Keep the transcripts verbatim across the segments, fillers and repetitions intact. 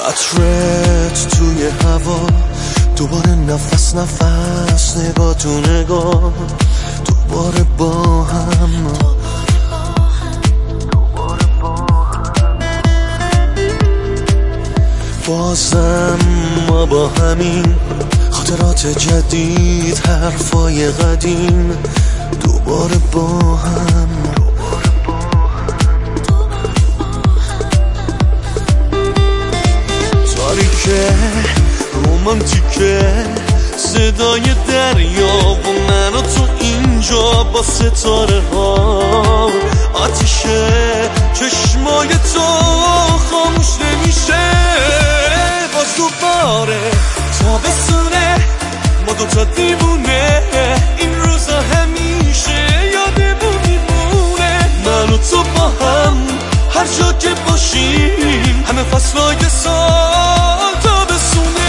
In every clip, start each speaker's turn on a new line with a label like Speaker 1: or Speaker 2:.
Speaker 1: عطرت توی هوا، دوباره نفس نفس، نگاه تو نگاه، دوباره با هم. بازم ما با همین خاطرات جدید، حرفای قدیم، دوباره با هم. تاریکه رومانتیکه، صدای دریا و من و تو اینجا با ستاره ها. آتیشه چشمای تو خاموش نمیشه، باز دوباره تابستونه، ما دوتا دیوونه، این روزا همیشه یادمون میمونه. من و تو با هم هر جا که باشیم، همه فصلای سال تابستونه.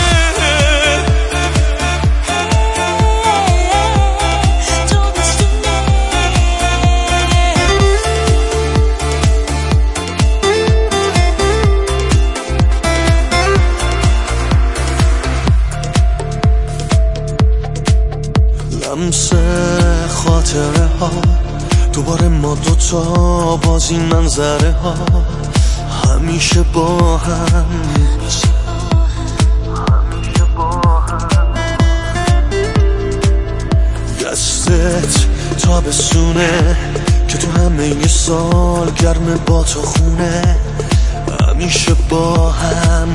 Speaker 1: لمس خاطره ها، دوباره ما دوتا باز این منظره ها، همیشه با هم. دستت تابستونه که تو همه ی سال گرم با تو خونه، همیشه با هم.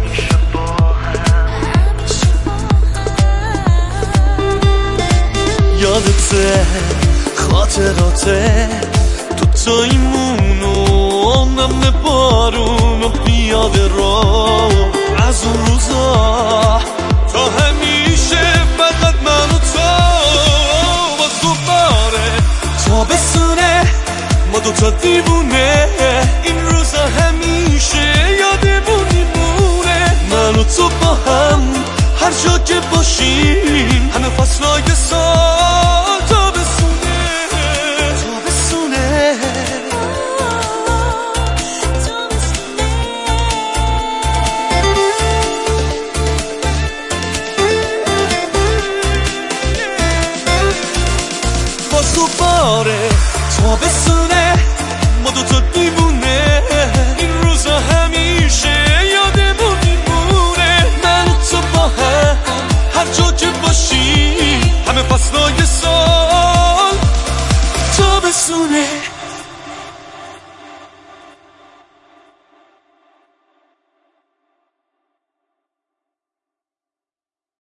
Speaker 1: یادته خاطراته، دوتاییمون و نم بارون و پیاده رو، از اون روزا تا همیشه فقط من و تو. باز دوباره تابستونه، ما دوتا دیوونه، این روزا همیشه یادمون میمونه. من و تو با هم هر جا که باشیم، همه فصلای سال تابستونه. تابستونه باز دوباره تابستونه، ما دوتا دیوونه، این روزا همیشه یادمون میمونه. من و تو با هم هر جا که باشیم، همه فصلای سال تابستونه.